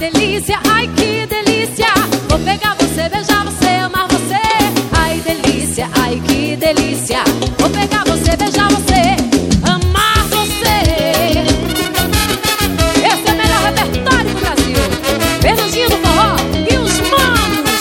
delícia, ai que delícia. Vou pegar você, beijar você, amar você. Ai delícia, ai que delícia. Vou pegar você, beijar você, amar você. Esse é o melhor repertório do Brasil. Fernandinho do forró e os manos.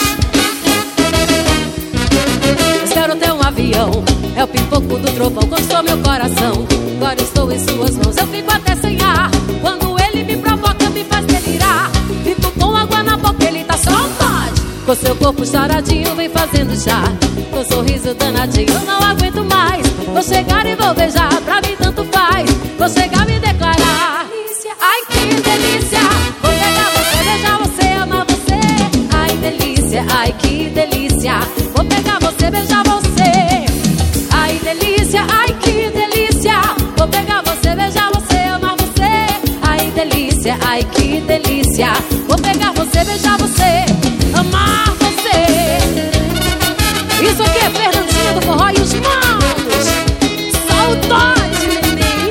Espero ter um avião, é o pipoco do trovão, conquistou meu coração. Agora estou em suas mãos, eu fico até sem ar. Quando ele me provoca, me faz delirar. Fico com água na boca, ele tá saudade. Com seu corpo charadinho, vem fazendo chá. Com sorriso danadinho, eu não aguento mais. Vou chegar e vou beijar, pra mim tanto faz. Vou chegar e me declarar. Ai que delícia, vou pegar você, beijar você, amar você. Ai delícia, ai que delícia. Vou pegar você, beijar você. Ai delícia, ai que delícia. Vou pegar você, beijar você, amar você. Ai delícia, ai que delícia. Vou pegar você, beijar você, amar você. Isso aqui é Fernandinho do forró e os manos. Saudade, neném.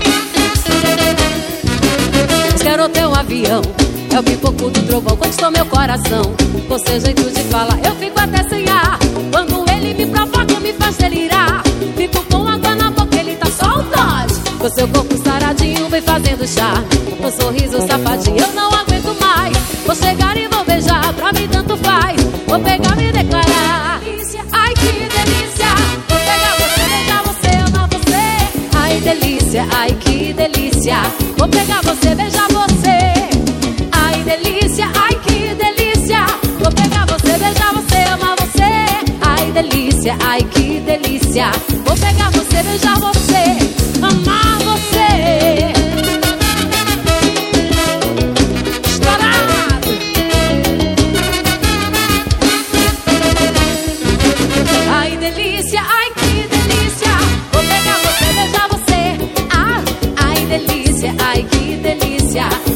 Quero ter um avião, é o pipoco do trovão, conquistou meu coração. Com seu jeito de falar, eu fico até sem ar. Quando ele me provoca, me faz delirar. Fico com água na boca, ele tá saudade. Com seu corpo saradinho, vem fazendo chá. Com sorriso safadinho, eu não aguento mais. Vou chegar e vou beijar, pra mim tanto faz. Vou pegar e me declarar. Ai que delícia, vou pegar você, beijar você, amar você. Ai delícia, ai que delícia. Vou pegar você, beijar você. Ai delícia, ai que delícia. Vou pegar você, beijar você, amar você. Ai delícia, ai que delícia. Vou pegar você, beijar você, amar você. Estourado. Ai delícia, ai que delícia. Vou pegar você, beijar você. Ai delícia, ai que delícia.